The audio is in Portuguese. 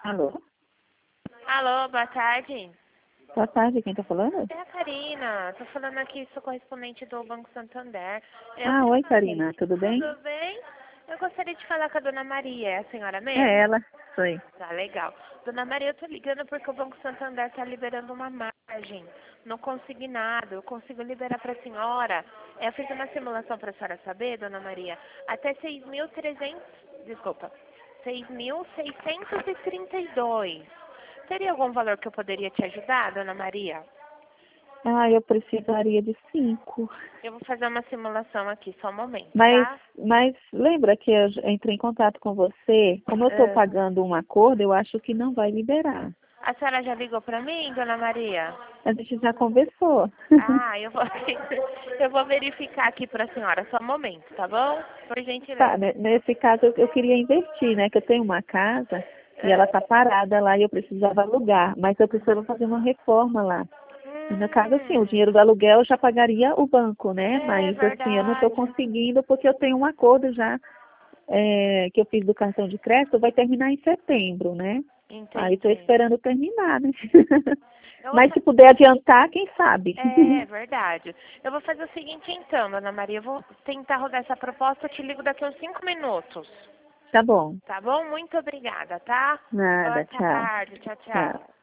Alô? Alô, boa tarde. Boa tarde, quem tá falando? É a Karina. Tô falando aqui, sou correspondente do Banco Santander. Ah, oi, Karina, tudo bem? Tudo bem? Eu gostaria de falar com a dona Maria. É a senhora É mesmo? ela, sou. Tá, legal. Dona Maria, eu tô ligando porque o Banco Santander tá liberando uma margem no consignado. Eu consigo liberar pra senhora. Eu fiz uma simulação pra senhora saber, dona Maria. Até 6.300, desculpa, 6.632. Teria algum valor que eu poderia te ajudar, dona Maria? Ah, eu precisaria de 5. Eu vou fazer uma simulação aqui, só um momento, Mas, tá? mas lembra que eu entrei em contato com você? Como eu estou Ah, pagando um acordo, eu acho que não vai liberar. a senhora já ligou pra mim, dona Maria? A gente já conversou. Ah, eu vou, eu vou verificar aqui pra senhora, só um momento, tá bom? Por Tá, gentileza. nesse caso eu queria investir, né? Que eu tenho uma casa e ela Ah, tá parada lá e eu precisava alugar, mas eu precisava fazer uma reforma lá. E no caso, assim, o dinheiro do aluguel já pagaria o banco, né? é Mas, assim, eu não estou verdade. conseguindo porque eu tenho um acordo já que eu fiz do cartão de crédito, vai terminar em setembro, né? Aí estou Entendi. esperando terminar, né? Eu vou Mas se puder adiantar, quem sabe? É verdade. Eu vou fazer o seguinte então, dona Maria. Eu vou tentar rodar essa proposta. Eu te ligo daqui uns 5 minutos. Tá bom. Tá bom? Muito obrigada, tá? Boa Nada, tchau. tarde. Tchau, Tchau. tchau.